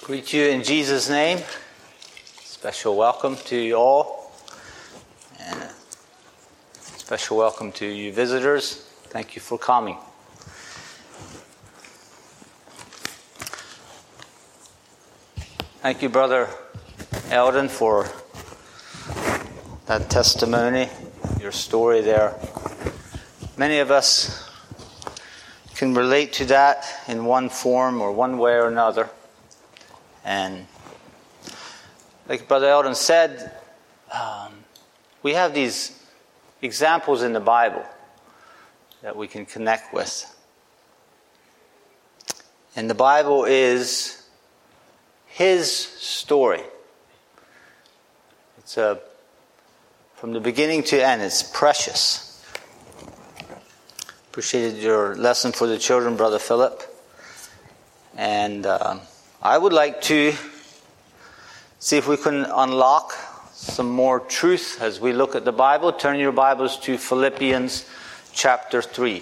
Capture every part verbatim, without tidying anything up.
Greet you in Jesus' name. Special welcome to you all. And a special welcome to you visitors. Thank you for coming. Thank you, Brother Eldon, for that testimony, your story there. Many of us can relate to that in one form or one way or another. And like Brother Eldon said, um, we have these examples in the Bible that we can connect with. And the Bible is his story. It's a, from the beginning to end, it's precious. Appreciated your lesson for the children, Brother Philip. And uh, I would like to see if we can unlock some more truth as we look at the Bible. Turn your Bibles to Philippians chapter three.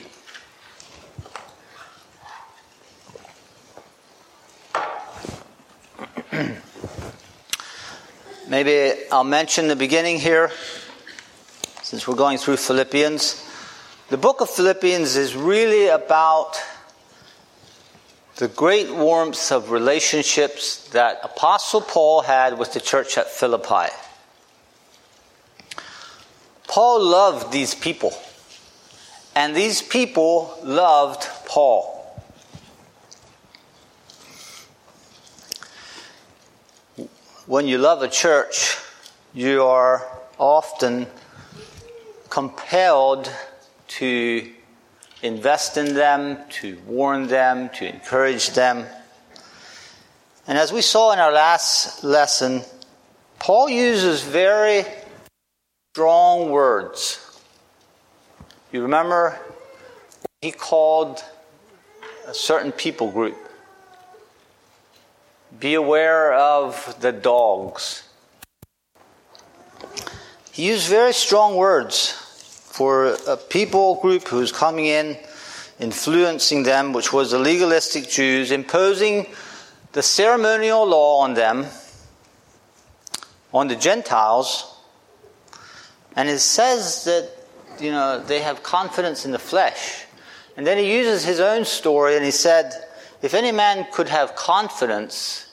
Maybe I'll mention the beginning here, since we're going through Philippians. The book of Philippians is really about the great warmth of relationships that Apostle Paul had with the church at Philippi. Paul loved these people, and these people loved Paul. When you love a church, you are often compelled to invest in them, to warn them, to encourage them. And as we saw in our last lesson, Paul uses very strong words. You remember he called a certain people group. Be aware of the dogs. He used very strong words for a people group who's coming in, influencing them, which was the legalistic Jews, imposing the ceremonial law on them, on the Gentiles. And it says that, you know, they have confidence in the flesh. And then he uses his own story, and he said, if any man could have confidence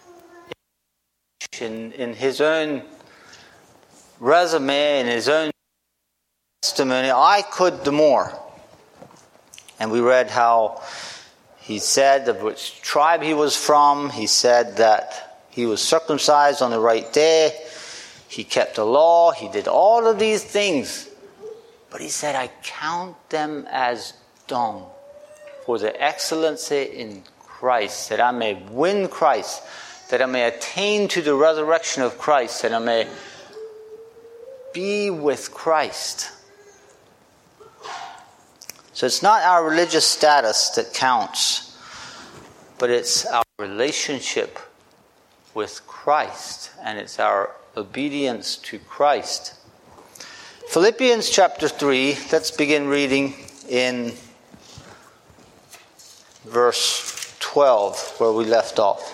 in, in his own resume, in his own testimony, I could the more. And we read how he said of which tribe he was from. He said that he was circumcised on the right day. He kept the law. He did all of these things. But he said, I count them as dung for the excellency in Christ, that I may win Christ, that I may attain to the resurrection of Christ, that I may be with Christ. So it's not our religious status that counts, but it's our relationship with Christ, and it's our obedience to Christ. Philippians chapter three, let's begin reading in verse twelve, where we left off.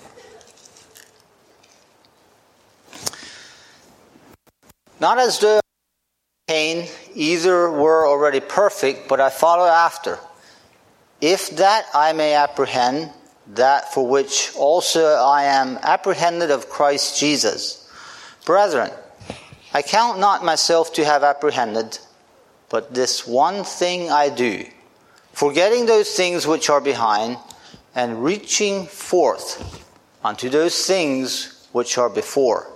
Not as though Cain, either were already perfect, but I follow after, if that I may apprehend that for which also I am apprehended of Christ Jesus. Brethren, I count not myself to have apprehended, but this one thing I do, forgetting those things which are behind, and reaching forth unto those things which are before.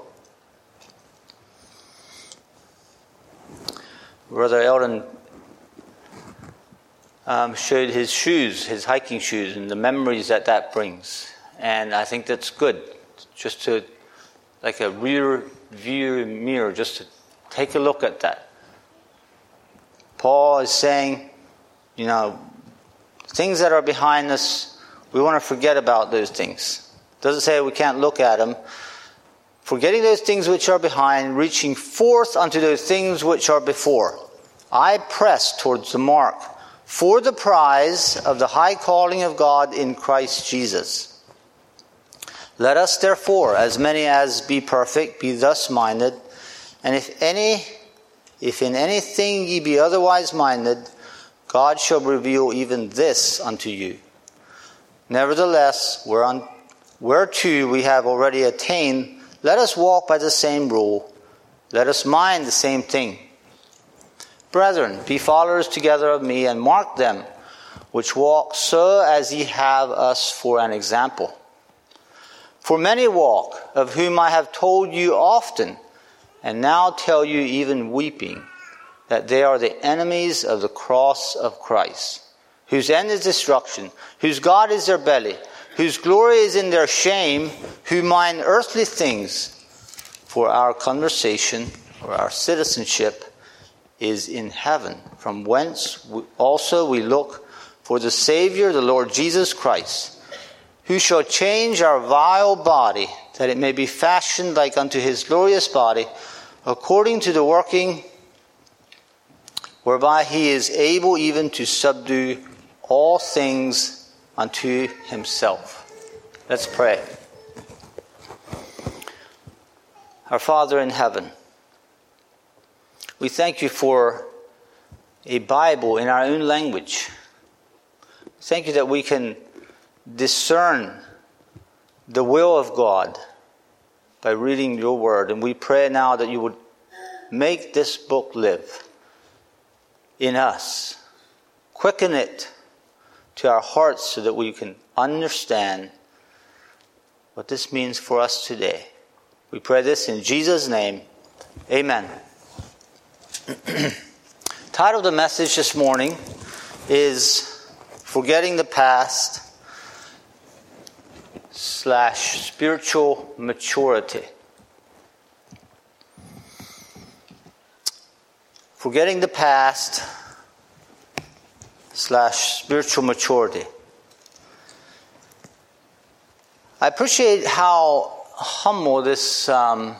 Brother Eldon um, showed his shoes, his hiking shoes, and the memories that that brings. And I think that's good, just to, like a rear view mirror, just to take a look at that. Paul is saying, you know, things that are behind us, we want to forget about those things. It doesn't say we can't look at them. Forgetting those things which are behind, reaching forth unto those things which are before. I press towards the mark, for the prize of the high calling of God in Christ Jesus. Let us therefore, as many as be perfect, be thus minded. And if any, if in anything ye be otherwise minded, God shall reveal even this unto you. Nevertheless, whereon, whereto we have already attained, let us walk by the same rule. Let us mind the same thing. Brethren, be followers together of me, and mark them which walk so as ye have us for an example. For many walk, of whom I have told you often, and now tell you even weeping, that they are the enemies of the cross of Christ, whose end is destruction, whose God is their belly, whose glory is in their shame, who mind earthly things. For our conversation, or our citizenship, is in heaven, from whence also we look for the Savior, the Lord Jesus Christ, who shall change our vile body, that it may be fashioned like unto his glorious body, according to the working whereby he is able even to subdue all things unto himself. Let's pray. Our Father in heaven, we thank you for a Bible in our own language. Thank you that we can discern the will of God by reading your word. And we pray now that you would make this book live in us. Quicken it to our hearts so that we can understand what this means for us today. We pray this in Jesus' name. Amen. Title of the message this morning is Forgetting the Past slash Spiritual Maturity. Forgetting the Past slash Spiritual Maturity. I appreciate how humble this um,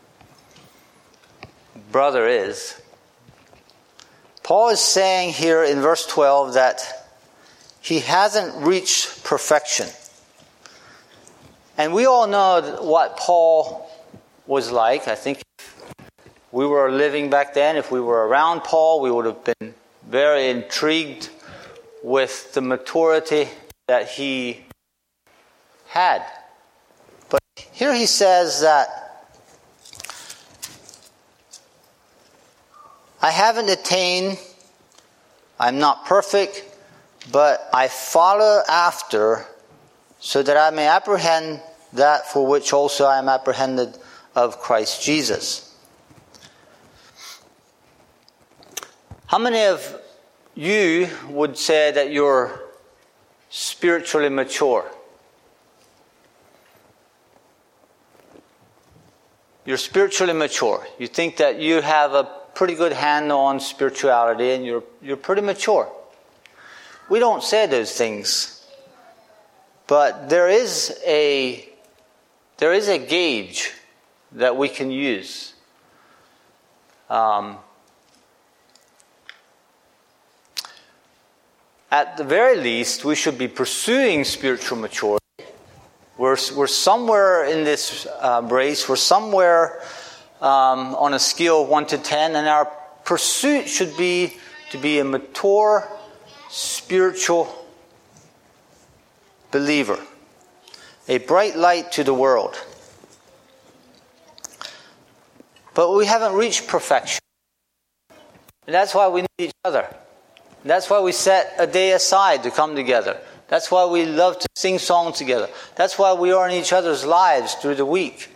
brother is. Paul is saying here in verse twelve that he hasn't reached perfection. And we all know what Paul was like. I think if we were living back then, if we were around Paul, we would have been very intrigued with the maturity that he had. But here he says that I haven't attained, I'm not perfect, but I follow after so that I may apprehend that for which also I am apprehended of Christ Jesus. How many of you would say that you're spiritually mature? You're spiritually mature. You think that you have a pretty good handle on spirituality and you're you're pretty mature. We don't say those things, but there is a there is a gauge that we can use. Um, at the very least, we should be pursuing spiritual maturity. We're we're somewhere in this uh, race. We're somewhere um, on a scale of one to ten, and our pursuit should be to be a mature spiritual believer, a bright light to the world. But we haven't reached perfection. And that's why we need each other. That's why we set a day aside to come together. That's why we love to sing songs together. That's why we are in each other's lives through the week.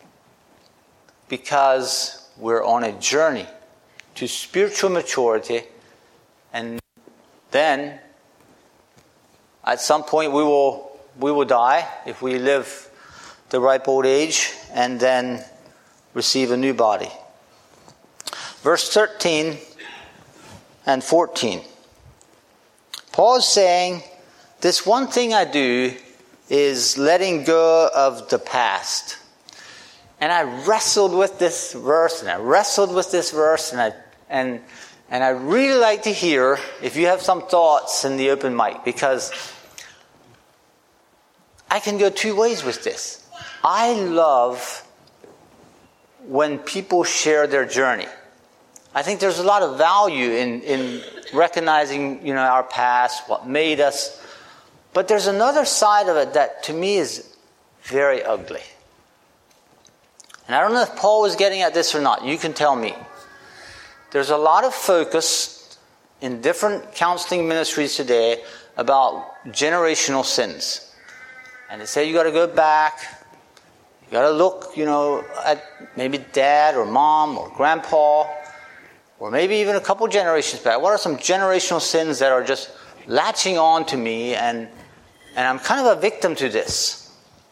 Because we're on a journey to spiritual maturity, and then at some point we will we will die if we live the ripe old age, and then receive a new body. Verse thirteen and fourteen. Paul is saying, this one thing I do is letting go of the past. And I wrestled with this verse, and I wrestled with this verse, and I and and I really like to hear if you have some thoughts in the open mic, because I can go two ways with this. I love when people share their journey. I think there's a lot of value in, in recognizing, you know, our past, what made us. But there's another side of it that to me is very ugly. And I don't know if Paul was getting at this or not. You can tell me. There's a lot of focus in different counseling ministries today about generational sins. And they say you got to go back. You got to look, you know, at maybe dad or mom or grandpa, or maybe even a couple generations back. What are some generational sins that are just latching on to me, and and I'm kind of a victim to this?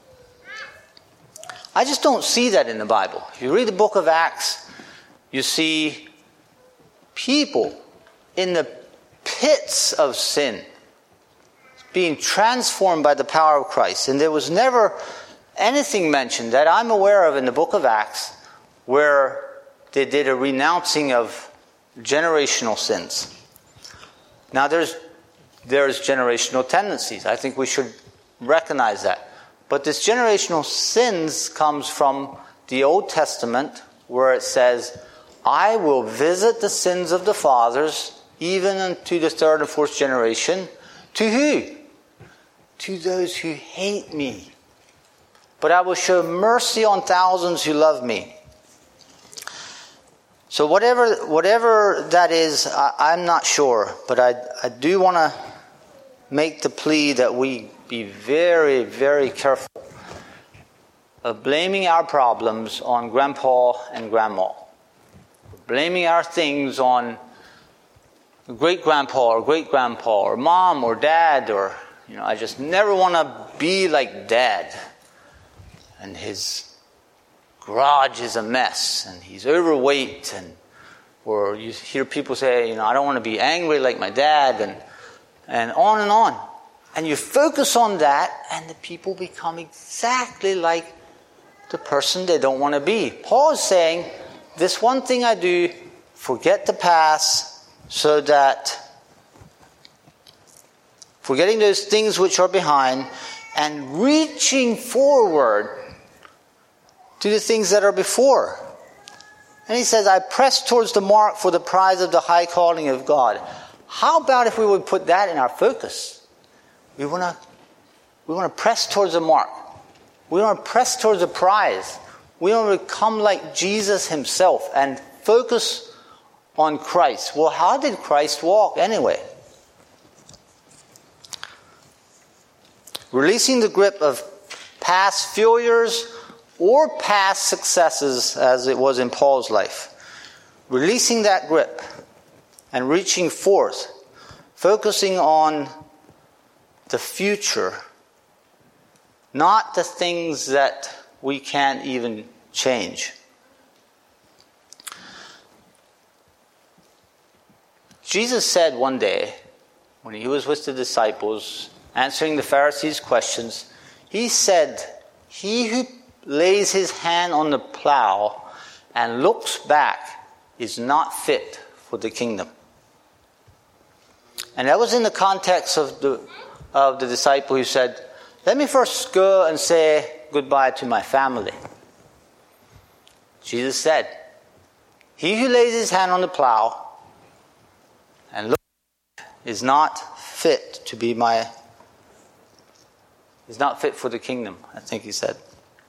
I just don't see that in the Bible. If you read the book of Acts, you see people in the pits of sin being transformed by the power of Christ. And there was never anything mentioned that I'm aware of in the book of Acts where they did a renouncing of generational sins. Now there's there's generational tendencies. I think we should recognize that. But this generational sins comes from the Old Testament, where it says, I will visit the sins of the fathers, even unto the third and fourth generation. To who? To those who hate me. But I will show mercy on thousands who love me. So whatever whatever that is, I, I'm not sure. But I, I do want to make the plea that we be very, very careful of blaming our problems on grandpa and grandma. Blaming our things on great-grandpa or great-grandpa or mom or dad, or, you know, I just never want to be like dad. And his garage is a mess, and he's overweight, and or you hear people say, you know, I don't want to be angry like my dad, and and on and on. And you focus on that, and the people become exactly like the person they don't want to be. Paul is saying, this one thing I do, forget the past, so that forgetting those things which are behind, and reaching forward to the things that are before. And he says, I press towards the mark for the prize of the high calling of God. How about if we would put that in our focus? We want to we want to press towards the mark. We want to press towards the prize. We want to become like Jesus himself and focus on Christ. Well, how did Christ walk anyway? Releasing the grip of past failures or past successes, as it was in Paul's life. Releasing that grip and reaching forth, focusing on the future, not the things that we can't even change. Jesus said one day, when he was with the disciples, answering the Pharisees' questions, he said, he who lays his hand on the plow and looks back is not fit for the kingdom. And that was in the context of the of the disciple who said, let me first go and say goodbye to my family. Jesus said, he who lays his hand on the plow and looks back is not fit to be my is not fit for the kingdom, I think he said.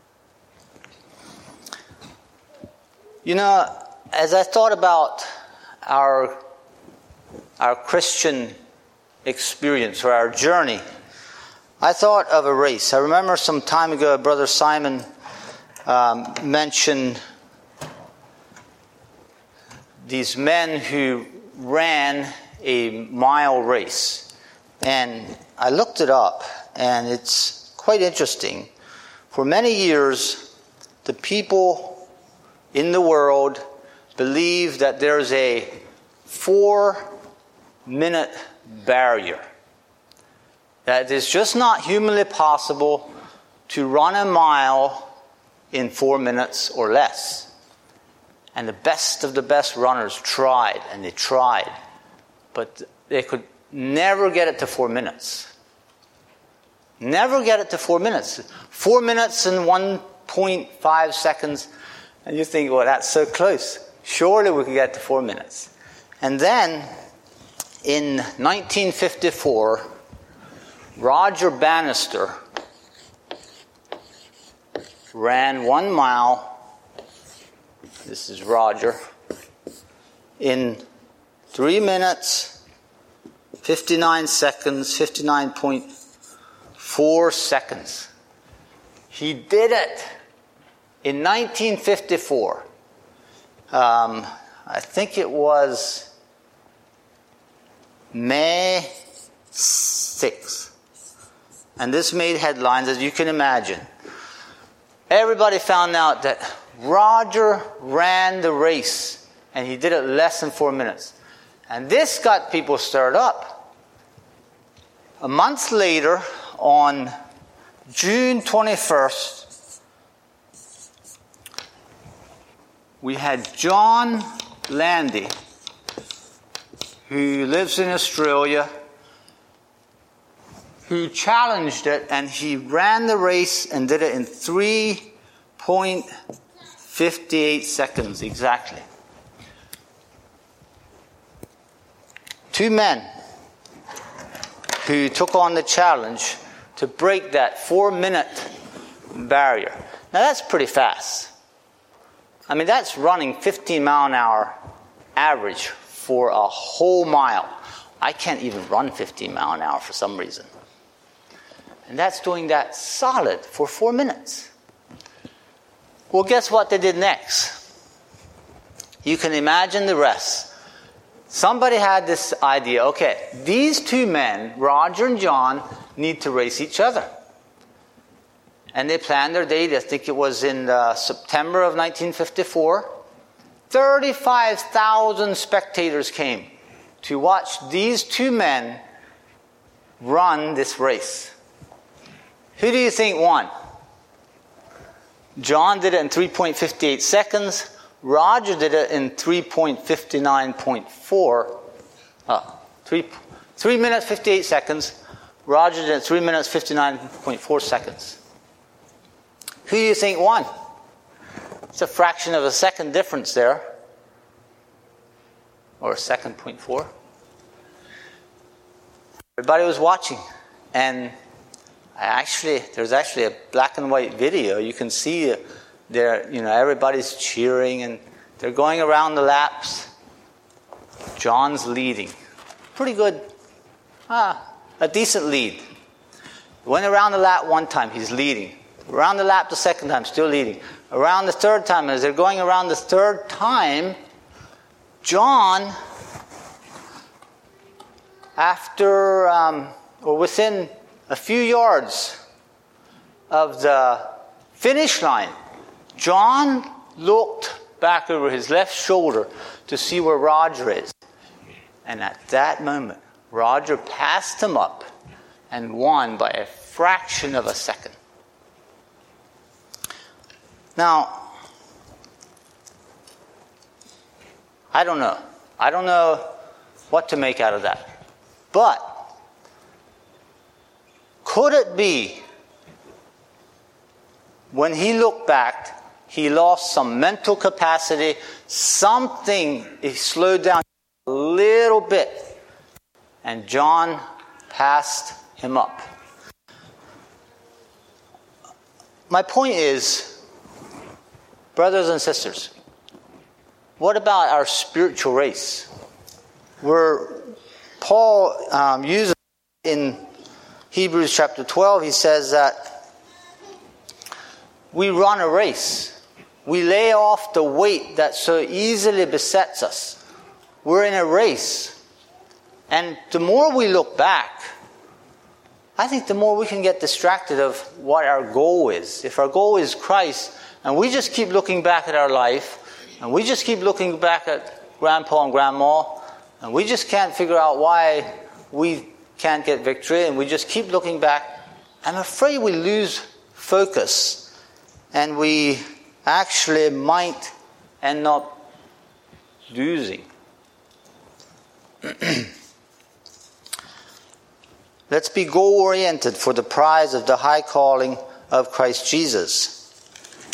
You know, as I thought about our our Christian experience or our journey, I thought of a race. I remember some time ago, Brother Simon um, mentioned these men who ran a mile race. And I looked it up, and it's quite interesting. For many years, the people in the world believe that there's a four-minute barrier. That it's just not humanly possible to run a mile in four minutes or less. And the best of the best runners tried, and they tried. But they could never get it to four minutes. Never get it to four minutes. Four minutes and one point five seconds. And you think, well, that's so close. Surely we could get to four minutes. And then, in nineteen fifty-four, Roger Bannister ran one mile. This is Roger. In three minutes, fifty-nine seconds, fifty-nine point four seconds. He did it in nineteen fifty-four. Um, I think it was May sixth. And this made headlines, as you can imagine. Everybody found out that Roger ran the race, and he did it less than four minutes. And this got people stirred up. A month later, on June twenty-first, we had John Landy, who lives in Australia, who challenged it, and he ran the race and did it in three point five eight seconds exactly. Two men who took on the challenge to break that four-minute barrier. Now that's pretty fast. I mean, that's running fifteen mile an hour average for a whole mile. I can't even run fifteen mile an hour for some reason. And that's doing that solid for four minutes. Well, guess what they did next? You can imagine the rest. Somebody had this idea, okay, these two men, Roger and John, need to race each other. And they planned their date. I think it was in uh, September of nineteen fifty-four. thirty-five thousand spectators came to watch these two men run this race. Who do you think won? John did it in three point five eight seconds. Roger did it in three point five nine point four. Uh, three, three minutes, fifty-eight seconds. Roger did it three minutes, fifty-nine point four seconds. Who do you think won? It's a fraction of a second difference there. Or a second point four. Everybody was watching. And actually, there's actually a black and white video. You can see there, you know, everybody's cheering and they're going around the laps. John's leading. Pretty good. Ah, a decent lead. Went around the lap one time, he's leading. Around the lap the second time, still leading. Around the third time, as they're going around the third time, John, after, um, or within a few yards of the finish line, John looked back over his left shoulder to see where Roger is. And at that moment, Roger passed him up and won by a fraction of a second. Now, I don't know. I don't know what to make out of that. But could it be when he looked back, he lost some mental capacity, something, he slowed down a little bit, and John passed him up? My point is, brothers and sisters, what about our spiritual race? Where Paul um, uses in Hebrews chapter twelve, he says that we run a race. We lay off the weight that so easily besets us. We're in a race. And the more we look back, I think the more we can get distracted of what our goal is. If our goal is Christ, and we just keep looking back at our life, and we just keep looking back at Grandpa and Grandma, and we just can't figure out why we can't get victory, and we just keep looking back, I'm afraid we lose focus, and we actually might end up losing. Let's be goal-oriented for the prize of the high calling of Christ Jesus.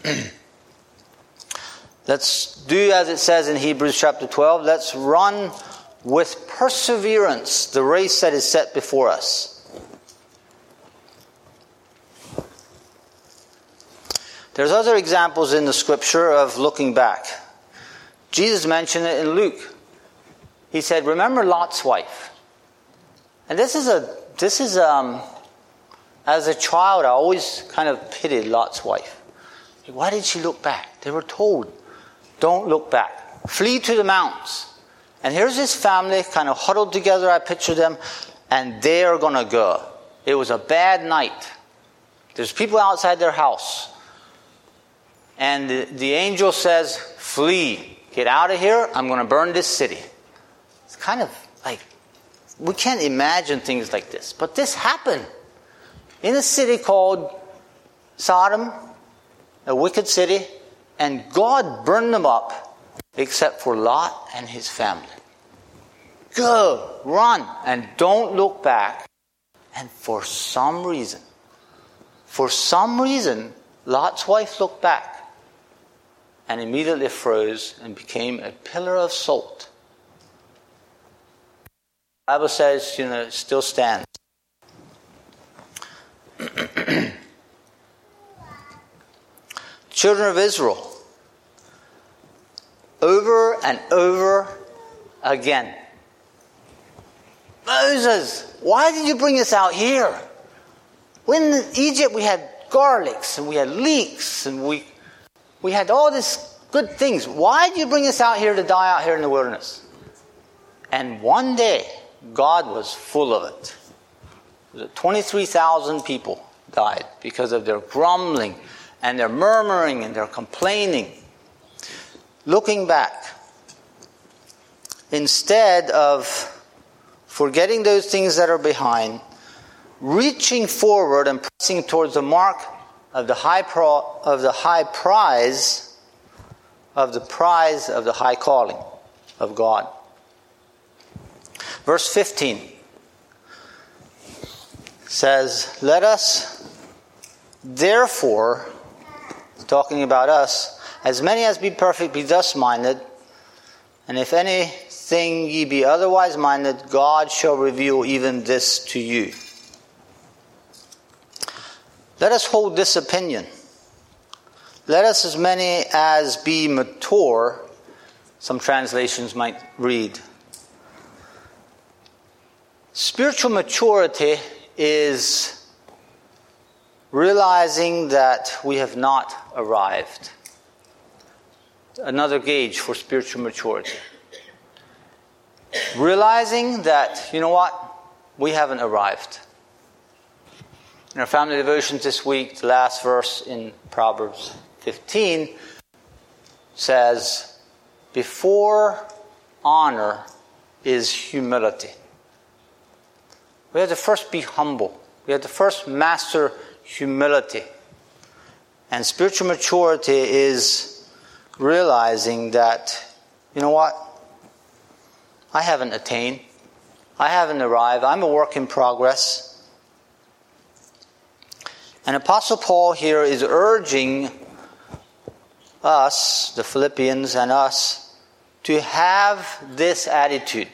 Let's do as it says in Hebrews chapter twelve. Let's run with perseverance the race that is set before us. There's other examples in the scripture of looking back. Jesus mentioned it in Luke. He said, remember Lot's wife. And this is a, this is, um, as a child, I always kind of pitied Lot's wife. Why did she look back? They were told, don't look back. Flee to the mountains. And here's this family kind of huddled together, I picture them, and they are going to go. It was a bad night. There's people outside their house. And the, the angel says, flee, get out of here, I'm going to burn this city. It's kind of like, we can't imagine things like this. But this happened in a city called Sodom, a wicked city, and God burned them up, except for Lot and his family. Go, run, and don't look back. And for some reason, for some reason, Lot's wife looked back and immediately froze and became a pillar of salt. The Bible says, you know, it still stands. Children of Israel, over and over again. Moses, why did you bring us out here? When in Egypt we had garlics and we had leeks and we we had all these good things. Why did you bring us out here to die out here in the wilderness? And one day, God was full of it. twenty-three thousand people died because of their grumbling and their murmuring and their complaining. Looking back, instead of forgetting those things that are behind, reaching forward and pressing towards the mark of the high pro, of the high prize of the prize of the high calling of God. Verse fifteen says, let us therefore, talking about us, as many as be perfect, be thus minded, and if anything ye be otherwise minded, God shall reveal even this to you. Let us hold this opinion. Let us as many as be mature, some translations might read. Spiritual maturity is realizing that we have not arrived. Another gauge for spiritual maturity. Realizing that, you know what, we haven't arrived. In our family devotions this week, the last verse in Proverbs fifteen says, before honor is humility. We have to first be humble. We have to first master humility. And spiritual maturity is realizing that, you know what, I haven't attained. I haven't arrived. I'm a work in progress. And Apostle Paul here is urging us, the Philippians and us, to have this attitude.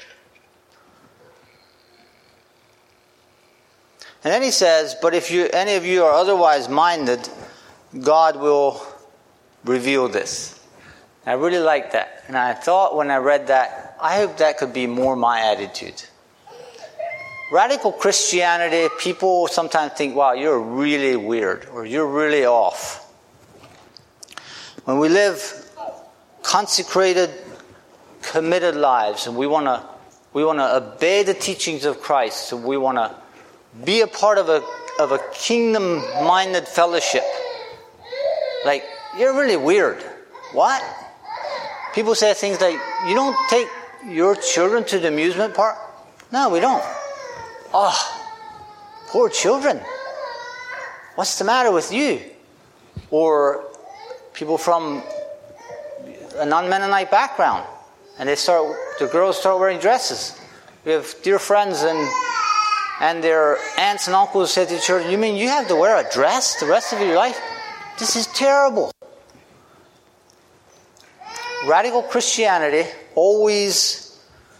And then he says, but if you, any of you are otherwise minded, God will reveal this. I really like that. And I thought when I read that, I hope that could be more my attitude. Radical Christianity, people sometimes think, wow, you're really weird, or you're really off. When we live consecrated, committed lives, and we want to we want to obey the teachings of Christ, and we want to be a part of a of a kingdom-minded fellowship. Like, you're really weird. What? People say things like, you don't take your children to the amusement park? No, we don't. Oh, poor children. What's the matter with you? Or people from a non-Mennonite background, and they start, the girls start wearing dresses. We have dear friends and and their aunts and uncles say to the children, you mean you have to wear a dress the rest of your life? This is terrible. Radical Christianity always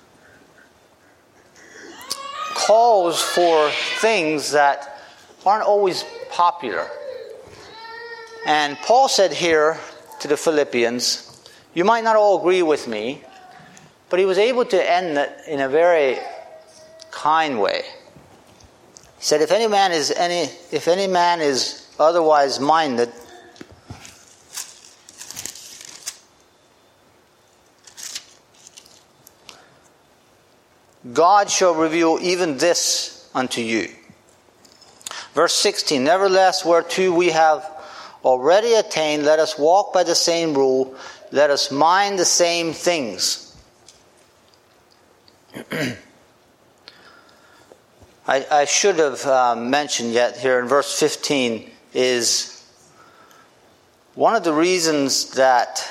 calls for things that aren't always popular. And Paul said here to the Philippians, you might not all agree with me, but he was able to end it in a very kind way. He said, if any man is any if any man is otherwise minded, God shall reveal even this unto you. Verse sixteen, nevertheless, whereto we have already attained, let us walk by the same rule, let us mind the same things. I, I should have uh, mentioned yet here in verse fifteen is one of the reasons that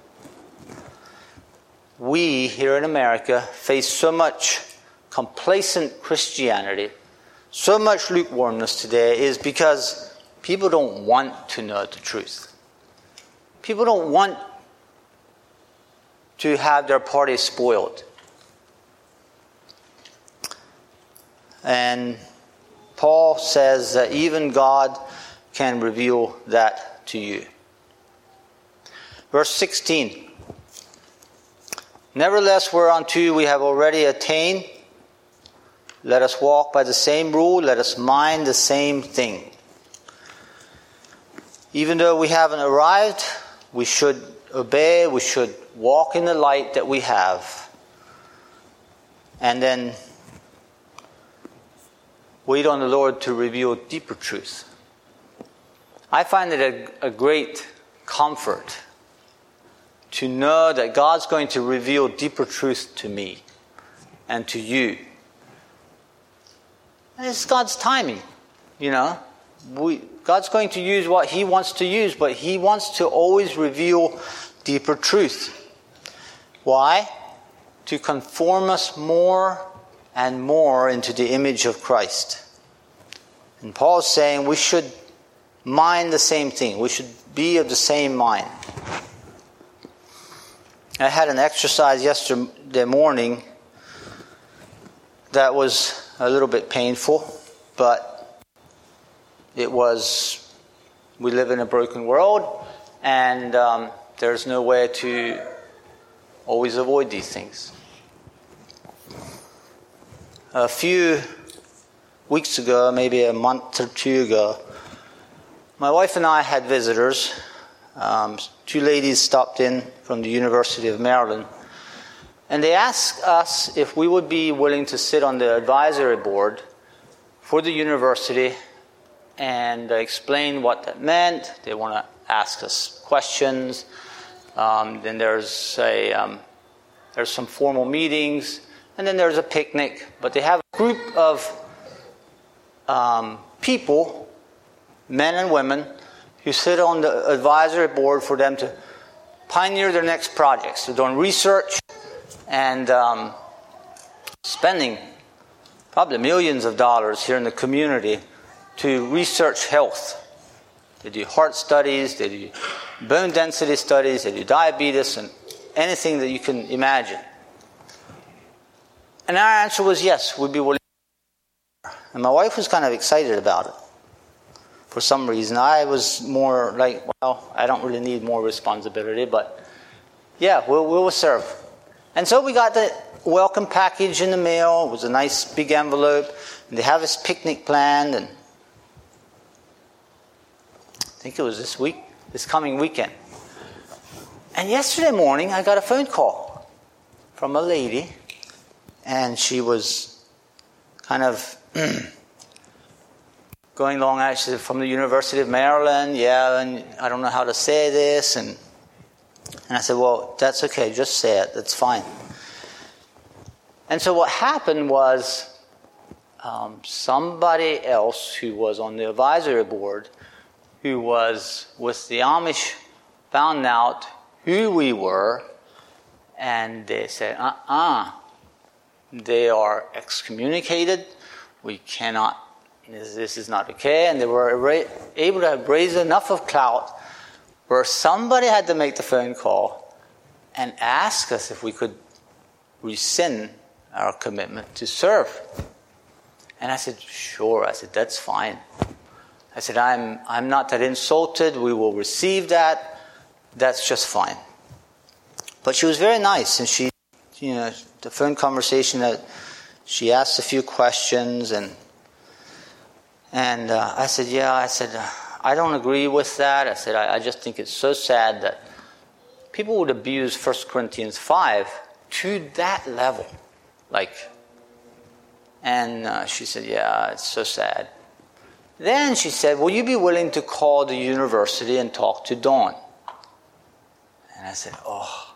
we here in America face so much complacent Christianity, so much lukewarmness today, is because people don't want to know the truth. People don't want to have their party spoiled. And Paul says that even God can reveal that to you. Verse sixteen. Nevertheless, whereunto we have already attained, let us walk by the same rule, let us mind the same thing. Even though we haven't arrived, we should obey, we should walk in the light that we have. And then wait on the Lord to reveal deeper truth. I find it a, a great comfort to know that God's going to reveal deeper truth to me and to you. And it's God's timing, you know. We, God's going to use what He wants to use, but He wants to always reveal deeper truth. Why? To conform us more and more into the image of Christ. And Paul's saying we should mind the same thing. We should be of the same mind. I had an exercise yesterday morning that was a little bit painful, but it was, we live in a broken world, and um, there's no way to always avoid these things. A few weeks ago, maybe a month or two ago, my wife and I had visitors. Um, two ladies stopped in from the University of Maryland, and they asked us if we would be willing to sit on the advisory board for the university and explain what that meant. They want to ask us questions. Um, then there's a um, there's some formal meetings, and then there's a picnic. But they have a group of um, people, men and women, who sit on the advisory board for them to pioneer their next projects. They're doing research and um, spending probably millions of dollars here in the community to research health. They do heart studies, they do bone density studies, they do diabetes, and anything that you can imagine. And our answer was yes, we'd be willing. And my wife was kind of excited about it. For some reason, I was more like, well, I don't really need more responsibility, but yeah, we'll, we'll serve. And so we got the welcome package in the mail. It was a nice big envelope. And they have this picnic planned, and I think it was this week, this coming weekend. And yesterday morning, I got a phone call from a lady, and she was kind of going along, actually, from the University of Maryland. Yeah, and I don't know how to say this. And and I said, well, that's okay. Just say it. That's fine. And so what happened was um, somebody else who was on the advisory board, who was with the Amish, found out who we were, and they said, uh-uh, they are excommunicated. We cannot this, this is not okay. And they were able to raise enough of clout where somebody had to make the phone call and ask us if we could rescind our commitment to serve. And I said, sure. I said, that's fine. I said, I'm I'm not that insulted. We will receive that. That's just fine. But she was very nice, and she, you know, the phone conversation that she asked a few questions, and and uh, I said, yeah, I said, uh, I don't agree with that. I said, I, I just think it's so sad that people would abuse First Corinthians five to that level, like. And uh, she said, yeah, it's so sad. Then she said, will you be willing to call the university and talk to Dawn? And I said, oh.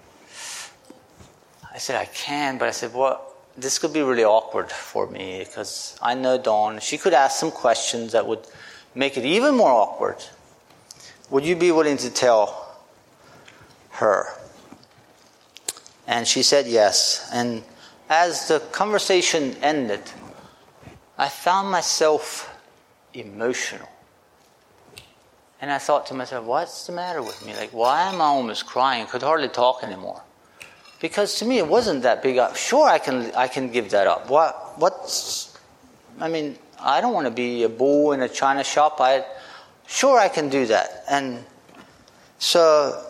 I said, I can, but I said, well, this could be really awkward for me because I know Dawn. She could ask some questions that would make it even more awkward. Would you be willing to tell her? And she said yes. And as the conversation ended, I found myself emotional. And I thought to myself, what's the matter with me? Like, why am I almost crying? I could hardly talk anymore. Because to me, it wasn't that big. Sure, I can I can give that up. What? What's? I mean, I don't want to be a bull in a china shop. I, sure, I can do that. And so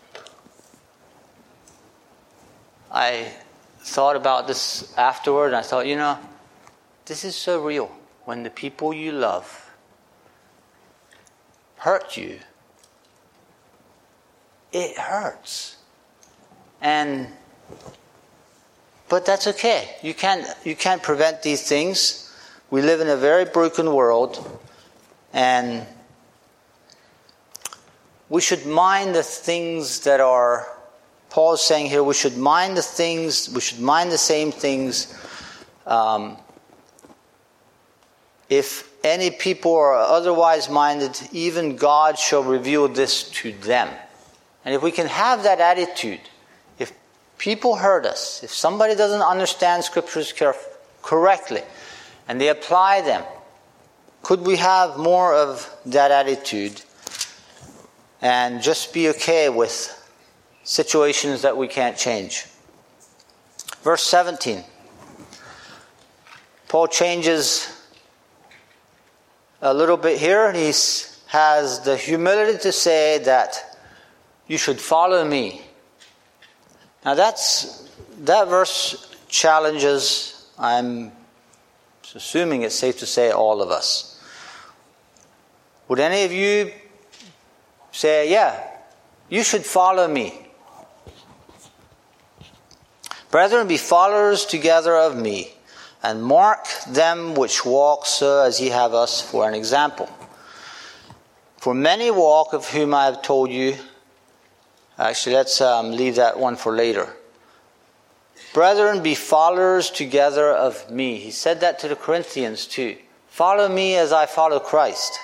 I thought about this afterward, and I thought, you know, this is so real. When the people you love hurt you, it hurts. And but that's okay. You can't you can't prevent these things. We live in a very broken world, and we should mind the things that are, Paul is saying here, we should mind the things, we should mind the same things. Um, if any people are otherwise minded, even God shall reveal this to them. And if we can have that attitude, if people hurt us, if somebody doesn't understand scriptures correctly, and they apply them, could we have more of that attitude and just be okay with situations that we can't change? Verse seventeen. Paul changes a little bit here. He has the humility to say that you should follow me. Now that's that verse challenges, I'm assuming it's safe to say, all of us. Would any of you say, yeah, you should follow me? Brethren, be followers together of me, and mark them which walk so as ye have us for an example. For many walk, of whom I have told you. Actually, let's um, leave that one for later. Brethren, be followers together of me. He said that to the Corinthians too. Follow me as I follow Christ.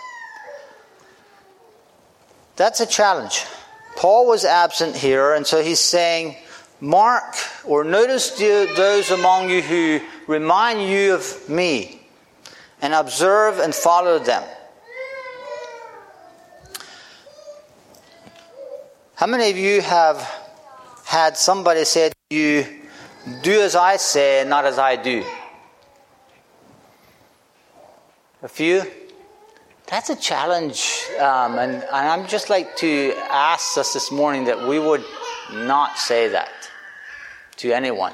That's a challenge. Paul was absent here, and so he's saying, mark or notice those among you who remind you of me, and observe and follow them. How many of you have had somebody say to you, do as I say and not as I do? A few? That's a challenge. Um, and, and I'm just like to ask us this morning that we would not say that to anyone.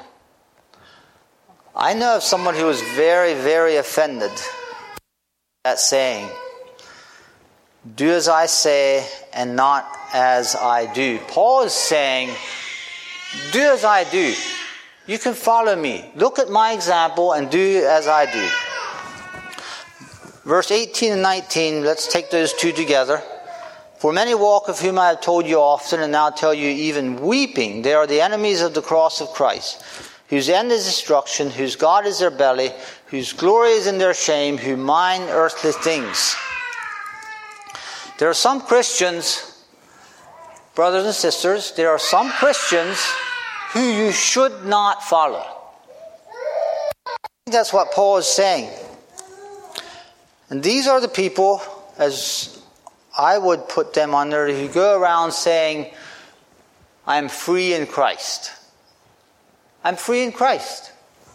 I know of someone who was very, very offended at that saying, do as I say and not as I do. Paul is saying, do as I do. You can follow me. Look at my example and do as I do. Verse eighteen and nineteen, let's take those two together. For many walk, of whom I have told you often, and now tell you even weeping, they are the enemies of the cross of Christ, whose end is destruction, whose God is their belly, whose glory is in their shame, who mind earthly things. There are some Christians, brothers and sisters, there are some Christians who you should not follow. That's what Paul is saying. And these are the people, as I would put them under, who go around saying, I am free in Christ. I'm free in Christ.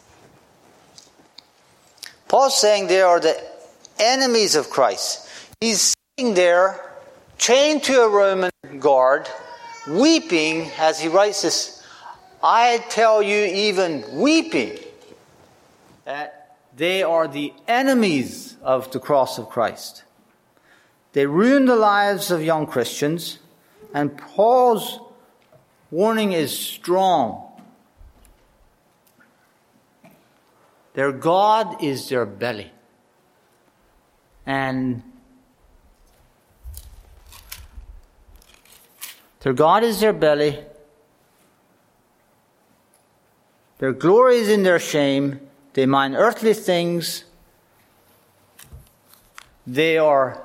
Paul's saying they are the enemies of Christ. He's sitting there, chained to a Roman guard, weeping as he writes this. I tell you, even weeping, that they are the enemies of the cross of Christ. They ruin the lives of young Christians, and Paul's warning is strong. Their God is their belly. And their God is their belly. Their glory is in their shame. They mind earthly things. They are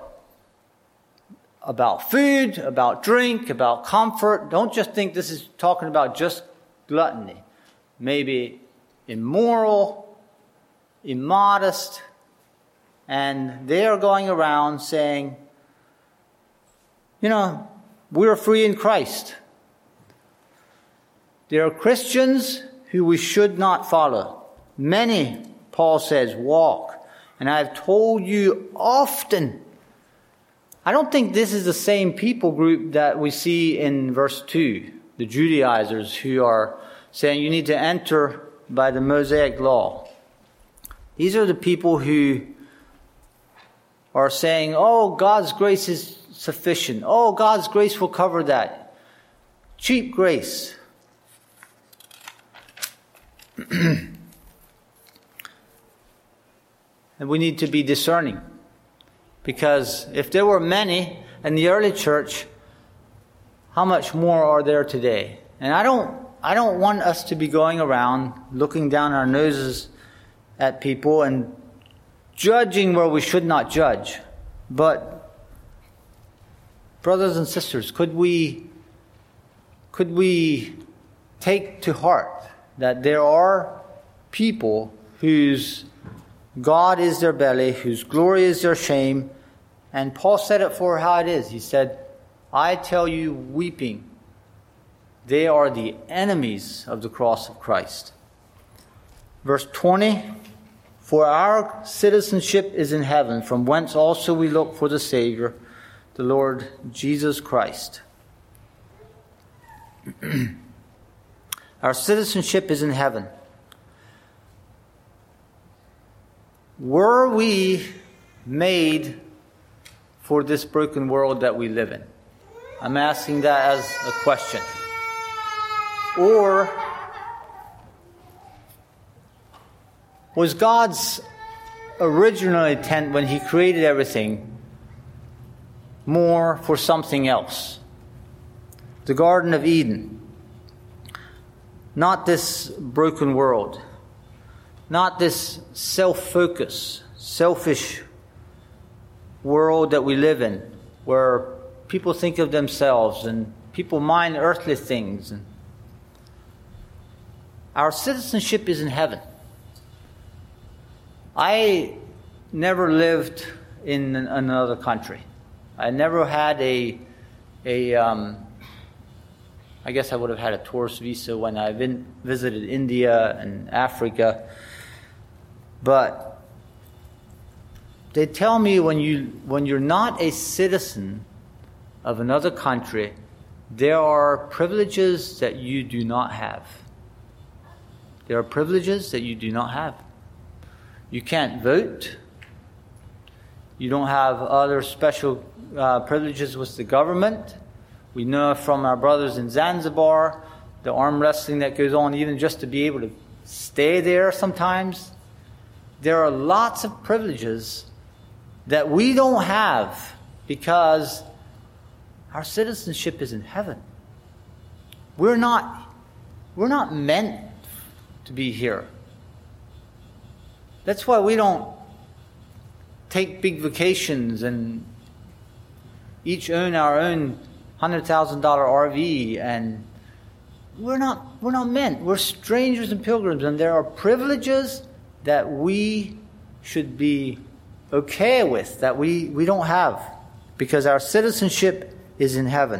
about food, about drink, about comfort. Don't just think this is talking about just gluttony. Maybe immoral, immodest. And they are going around saying, you know, we are free in Christ. There are Christians who we should not follow. Many, Paul says, walk. And I have told you often. I don't think this is the same people group that we see in verse two. The Judaizers who are saying you need to enter by the Mosaic law. These are the people who are saying, oh, God's grace is sufficient. Oh, God's grace will cover that. Cheap grace. And we need to be discerning. Because if there were many in the early church, how much more are there today? And I don't I don't want us to be going around looking down our noses at people and judging where we should not judge. But brothers and sisters, could we could we take to heart that there are people whose God is their belly, whose glory is their shame. And Paul said it for how it is. He said, I tell you weeping, they are the enemies of the cross of Christ. Verse twenty, for our citizenship is in heaven, from whence also we look for the Savior, the Lord Jesus Christ. Our citizenship is in heaven. Were we made for this broken world that we live in? I'm asking that as a question. Or was God's original intent when He created everything more for something else? The Garden of Eden. Not this broken world. Not this self-focus, selfish world that we live in, where people think of themselves and people mind earthly things. Our citizenship is in heaven. I never lived in another country. I never had a, a um, I guess I would have had a tourist visa when I visited India and Africa. But they tell me when you when you're not a citizen of another country, there are privileges that you do not have. There are privileges that you do not have. You can't vote. You don't have other special uh, privileges with the government. We know from our brothers in Zanzibar, the arm wrestling that goes on, even just to be able to stay there sometimes. There are lots of privileges that we don't have because our citizenship is in heaven. We're not, we're not meant to be here. That's why we don't take big vacations and each own our own one hundred thousand dollars R V, and we're not we're not meant. We're strangers and pilgrims, and there are privileges that we should be okay with, that we, we don't have, because our citizenship is in heaven.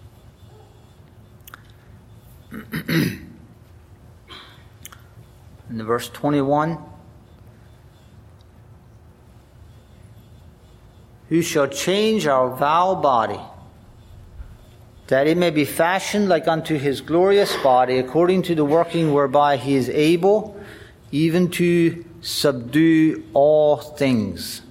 In verse twenty-one, who shall change our vile body, that it may be fashioned like unto his glorious body, according to the working whereby he is able even to subdue all things.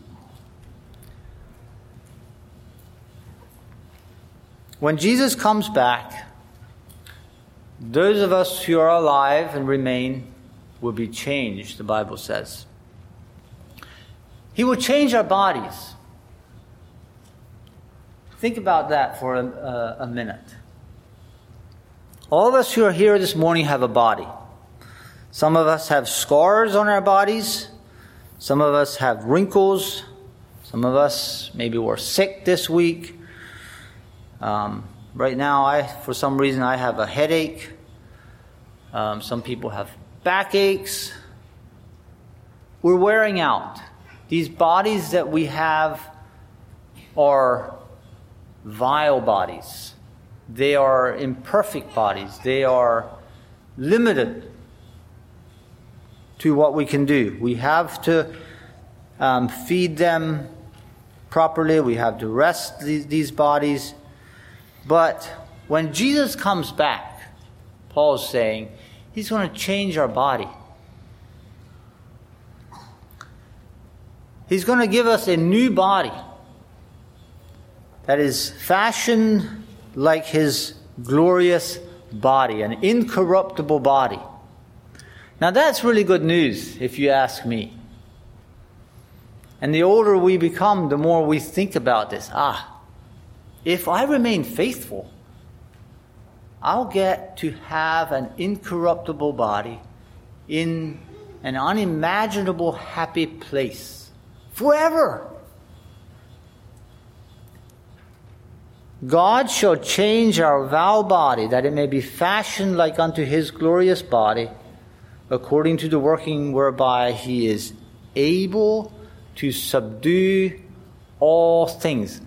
When Jesus comes back, those of us who are alive and remain will be changed, the Bible says. He will change our bodies. Think about that for a, a, a minute. All of us who are here this morning have a body. Some of us have scars on our bodies. Some of us have wrinkles. Some of us maybe were sick this week. Um, right now, I, for some reason, I have a headache. Um, some people have backaches. We're wearing out. These bodies that we have are vile bodies. They are imperfect bodies. They are limited to what we can do. We have to um, feed them properly. We have to rest these, these bodies. But when Jesus comes back, Paul's saying, he's going to change our body. He's going to give us a new body that is fashioned like his glorious body, an incorruptible body. Now that's really good news, if you ask me. And the older we become, the more we think about this. Ah, if I remain faithful, I'll get to have an incorruptible body in an unimaginable happy place forever. God shall change our vile body, that it may be fashioned like unto his glorious body, according to the working whereby he is able to subdue all things.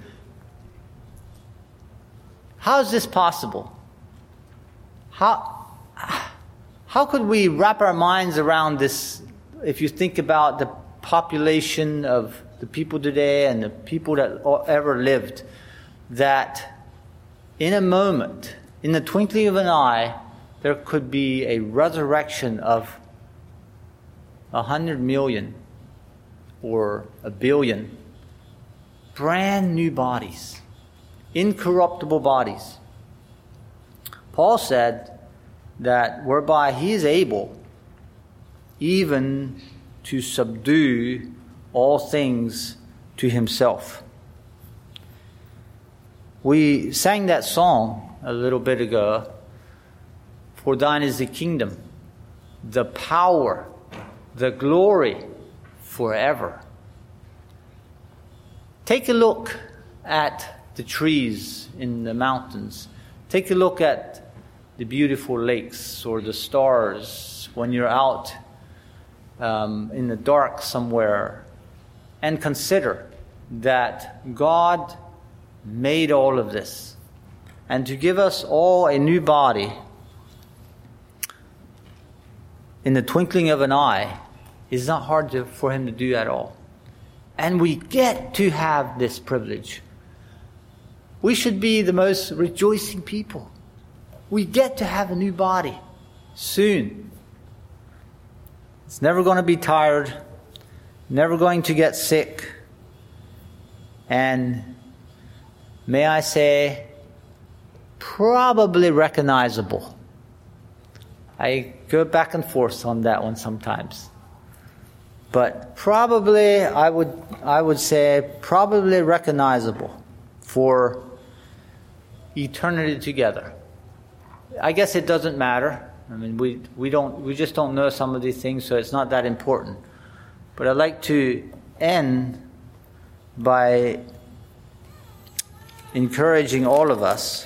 How is this possible? How, how could we wrap our minds around this, if you think about the population of the people today and the people that ever lived, that in a moment, in the twinkling of an eye, there could be a resurrection of a hundred million or a billion brand new bodies, incorruptible bodies. Paul said that whereby he is able even to subdue all things to himself. We sang that song a little bit ago, for thine is the kingdom, the power, the glory forever. Take a look at the trees in the mountains. Take a look at the beautiful lakes or the stars when you're out um, in the dark somewhere, and consider that God made all of this, and to give us all a new body in the twinkling of an eye is not hard to, for him to do at all. And we get to have this privilege. We should be the most rejoicing people. We get to have a new body soon. It's never going to be tired, never going to get sick, and may I say, probably recognizable. I go back and forth on that one sometimes. But probably, I would I would say, probably recognizable for eternity together. I guess it doesn't matter. I mean, we we don't we just don't know some of these things, so it's not that important. But I'd like to end by encouraging all of us,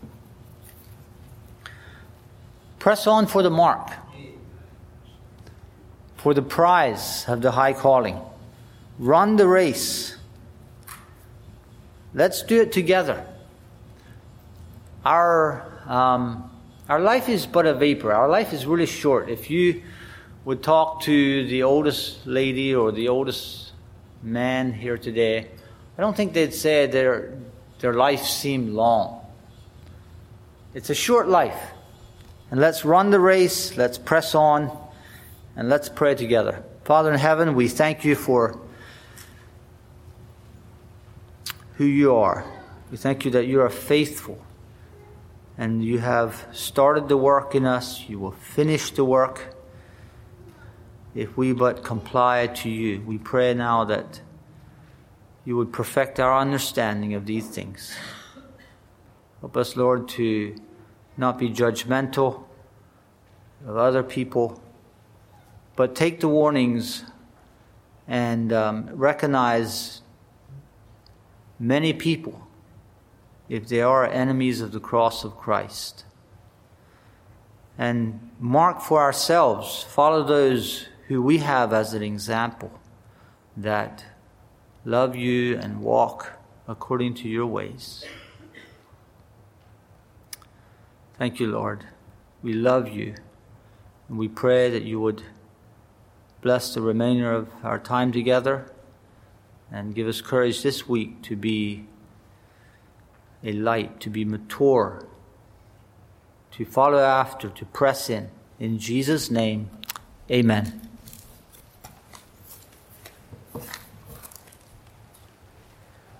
press on for the mark, for the prize of the high calling, run the race. Let's do it together. Our um, our life is but a vapor. Our life is really short. If you would talk to the oldest lady or the oldest man here today, I don't think they'd say their their life seemed long. It's a short life. And let's run the race, let's press on, and let's pray together. Father in heaven, we thank you for who you are. We thank you that you are faithful, and you have started the work in us. You will finish the work if we but comply to you. We pray now that you would perfect our understanding of these things. Help us, Lord, to not be judgmental of other people, but take the warnings and um, recognize many people, if they are enemies of the cross of Christ. And mark for ourselves, follow those who we have as an example that love you and walk according to your ways. Thank you, Lord. We love you. And we pray that you would bless the remainder of our time together and give us courage this week to be a light, to be mature, to follow after, to press in. In Jesus' name, amen.